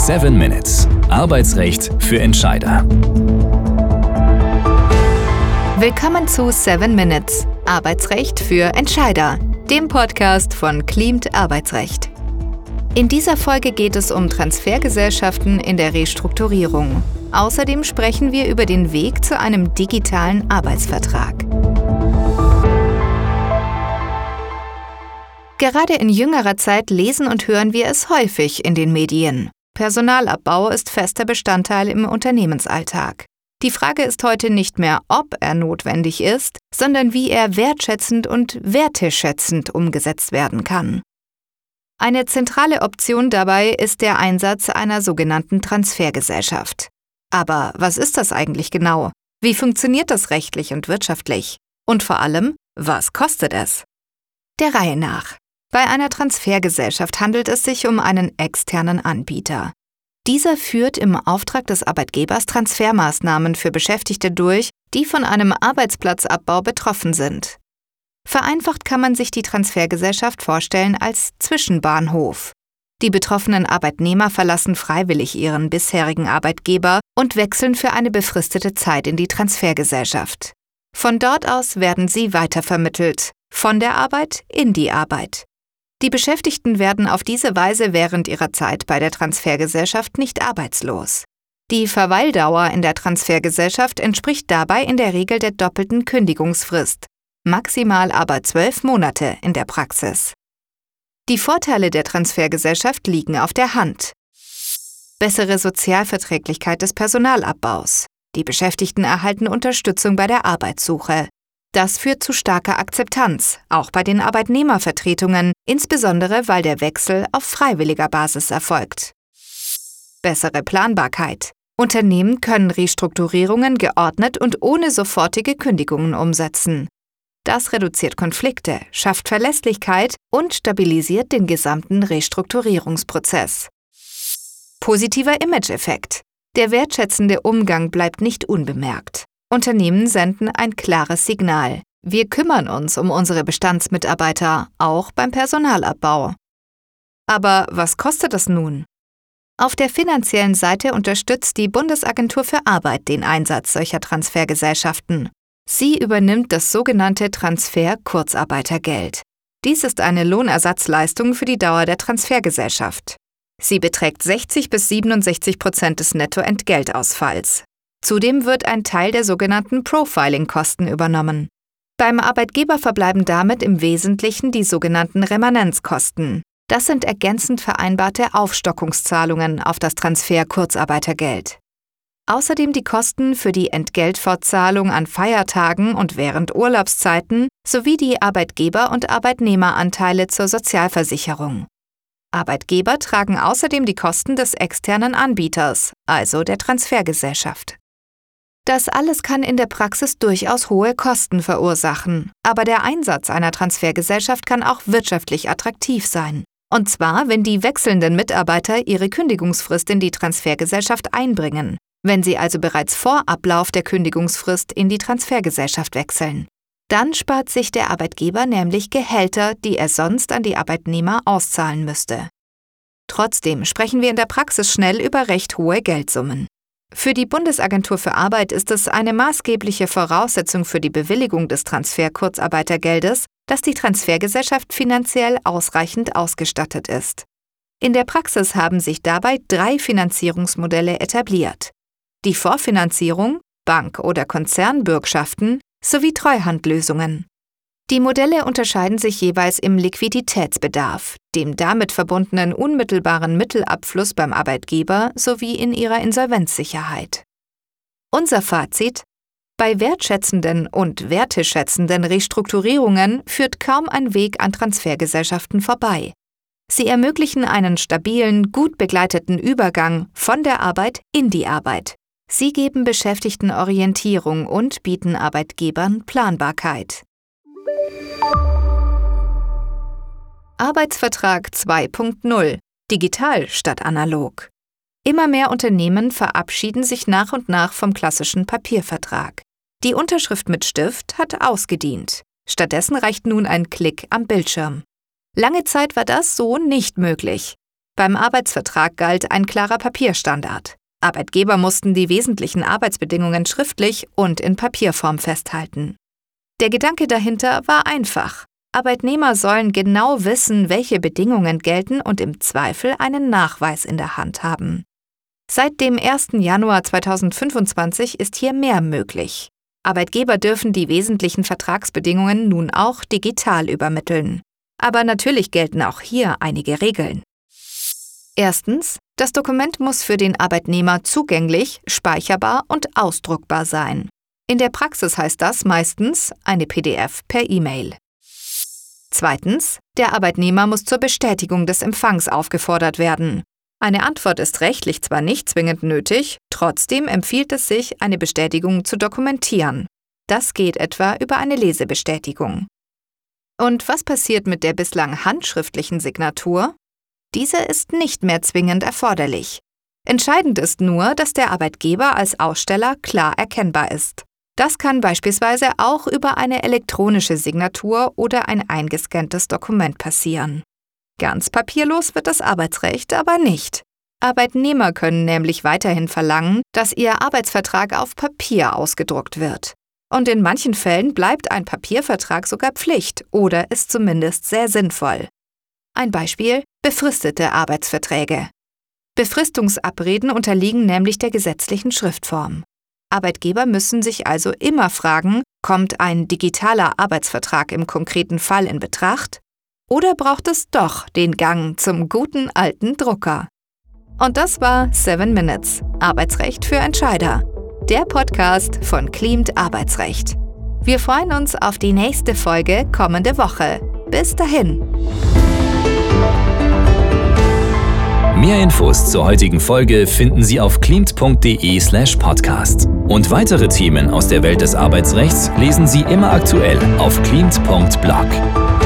7 Minutes. Arbeitsrecht für Entscheider. Willkommen zu 7 Minutes. Arbeitsrecht für Entscheider, dem Podcast von Cleamed Arbeitsrecht. In dieser Folge geht es um Transfergesellschaften in der Restrukturierung. Außerdem sprechen wir über den Weg zu einem digitalen Arbeitsvertrag. Gerade in jüngerer Zeit lesen und hören wir es häufig in den Medien. Personalabbau ist fester Bestandteil im Unternehmensalltag. Die Frage ist heute nicht mehr, ob er notwendig ist, sondern wie er wertschätzend und werteschätzend umgesetzt werden kann. Eine zentrale Option dabei ist der Einsatz einer sogenannten Transfergesellschaft. Aber was ist das eigentlich genau? Wie funktioniert das rechtlich und wirtschaftlich? Und vor allem, was kostet es? Der Reihe nach. Bei einer Transfergesellschaft handelt es sich um einen externen Anbieter. Dieser führt im Auftrag des Arbeitgebers Transfermaßnahmen für Beschäftigte durch, die von einem Arbeitsplatzabbau betroffen sind. Vereinfacht kann man sich die Transfergesellschaft vorstellen als Zwischenbahnhof. Die betroffenen Arbeitnehmer verlassen freiwillig ihren bisherigen Arbeitgeber und wechseln für eine befristete Zeit in die Transfergesellschaft. Von dort aus werden sie weitervermittelt, von der Arbeit in die Arbeit. Die Beschäftigten werden auf diese Weise während ihrer Zeit bei der Transfergesellschaft nicht arbeitslos. Die Verweildauer in der Transfergesellschaft entspricht dabei in der Regel der doppelten Kündigungsfrist, maximal aber 12 Monate in der Praxis. Die Vorteile der Transfergesellschaft liegen auf der Hand. Bessere Sozialverträglichkeit des Personalabbaus. Die Beschäftigten erhalten Unterstützung bei der Arbeitssuche. Das führt zu starker Akzeptanz, auch bei den Arbeitnehmervertretungen, insbesondere weil der Wechsel auf freiwilliger Basis erfolgt. Bessere Planbarkeit. Unternehmen können Restrukturierungen geordnet und ohne sofortige Kündigungen umsetzen. Das reduziert Konflikte, schafft Verlässlichkeit und stabilisiert den gesamten Restrukturierungsprozess. Positiver Image-Effekt. Der wertschätzende Umgang bleibt nicht unbemerkt. Unternehmen senden ein klares Signal. Wir kümmern uns um unsere Bestandsmitarbeiter, auch beim Personalabbau. Aber was kostet das nun? Auf der finanziellen Seite unterstützt die Bundesagentur für Arbeit den Einsatz solcher Transfergesellschaften. Sie übernimmt das sogenannte Transfer-Kurzarbeitergeld. Dies ist eine Lohnersatzleistung für die Dauer der Transfergesellschaft. Sie beträgt 60 bis 67% des Nettoentgeltausfalls. Zudem wird ein Teil der sogenannten Profiling-Kosten übernommen. Beim Arbeitgeber verbleiben damit im Wesentlichen die sogenannten Remanenzkosten. Das sind ergänzend vereinbarte Aufstockungszahlungen auf das Transfer-Kurzarbeitergeld. Außerdem die Kosten für die Entgeltfortzahlung an Feiertagen und während Urlaubszeiten sowie die Arbeitgeber- und Arbeitnehmeranteile zur Sozialversicherung. Arbeitgeber tragen außerdem die Kosten des externen Anbieters, also der Transfergesellschaft. Das alles kann in der Praxis durchaus hohe Kosten verursachen, aber der Einsatz einer Transfergesellschaft kann auch wirtschaftlich attraktiv sein. Und zwar, wenn die wechselnden Mitarbeiter ihre Kündigungsfrist in die Transfergesellschaft einbringen, wenn sie also bereits vor Ablauf der Kündigungsfrist in die Transfergesellschaft wechseln. Dann spart sich der Arbeitgeber nämlich Gehälter, die er sonst an die Arbeitnehmer auszahlen müsste. Trotzdem sprechen wir in der Praxis schnell über recht hohe Geldsummen. Für die Bundesagentur für Arbeit ist es eine maßgebliche Voraussetzung für die Bewilligung des Transfer-Kurzarbeitergeldes, dass die Transfergesellschaft finanziell ausreichend ausgestattet ist. In der Praxis haben sich dabei 3 Finanzierungsmodelle etabliert: die Vorfinanzierung, Bank- oder Konzernbürgschaften sowie Treuhandlösungen. Die Modelle unterscheiden sich jeweils im Liquiditätsbedarf, dem damit verbundenen unmittelbaren Mittelabfluss beim Arbeitgeber sowie in ihrer Insolvenzsicherheit. Unser Fazit: Bei wertschätzenden und werteschätzenden Restrukturierungen führt kaum ein Weg an Transfergesellschaften vorbei. Sie ermöglichen einen stabilen, gut begleiteten Übergang von der Arbeit in die Arbeit. Sie geben Beschäftigten Orientierung und bieten Arbeitgebern Planbarkeit. Arbeitsvertrag 2.0 – Digital statt analog. Immer mehr Unternehmen verabschieden sich nach und nach vom klassischen Papiervertrag. Die Unterschrift mit Stift hat ausgedient. Stattdessen reicht nun ein Klick am Bildschirm. Lange Zeit war das so nicht möglich. Beim Arbeitsvertrag galt ein klarer Papierstandard. Arbeitgeber mussten die wesentlichen Arbeitsbedingungen schriftlich und in Papierform festhalten. Der Gedanke dahinter war einfach. Arbeitnehmer sollen genau wissen, welche Bedingungen gelten und im Zweifel einen Nachweis in der Hand haben. Seit dem 1. Januar 2025 ist hier mehr möglich. Arbeitgeber dürfen die wesentlichen Vertragsbedingungen nun auch digital übermitteln. Aber natürlich gelten auch hier einige Regeln. Erstens, das Dokument muss für den Arbeitnehmer zugänglich, speicherbar und ausdruckbar sein. In der Praxis heißt das meistens eine PDF per E-Mail. Zweitens, der Arbeitnehmer muss zur Bestätigung des Empfangs aufgefordert werden. Eine Antwort ist rechtlich zwar nicht zwingend nötig, trotzdem empfiehlt es sich, eine Bestätigung zu dokumentieren. Das geht etwa über eine Lesebestätigung. Und was passiert mit der bislang handschriftlichen Signatur? Diese ist nicht mehr zwingend erforderlich. Entscheidend ist nur, dass der Arbeitgeber als Aussteller klar erkennbar ist. Das kann beispielsweise auch über eine elektronische Signatur oder ein eingescanntes Dokument passieren. Ganz papierlos wird das Arbeitsrecht aber nicht. Arbeitnehmer können nämlich weiterhin verlangen, dass ihr Arbeitsvertrag auf Papier ausgedruckt wird. Und in manchen Fällen bleibt ein Papiervertrag sogar Pflicht oder ist zumindest sehr sinnvoll. Ein Beispiel: befristete Arbeitsverträge. Befristungsabreden unterliegen nämlich der gesetzlichen Schriftform. Arbeitgeber müssen sich also immer fragen, kommt ein digitaler Arbeitsvertrag im konkreten Fall in Betracht? Oder braucht es doch den Gang zum guten alten Drucker? Und das war 7 Minutes, Arbeitsrecht für Entscheider, der Podcast von Cleamed Arbeitsrecht. Wir freuen uns auf die nächste Folge kommende Woche. Bis dahin. Mehr Infos zur heutigen Folge finden Sie auf cleamed.de/podcast. Und weitere Themen aus der Welt des Arbeitsrechts lesen Sie immer aktuell auf cleamed.blog.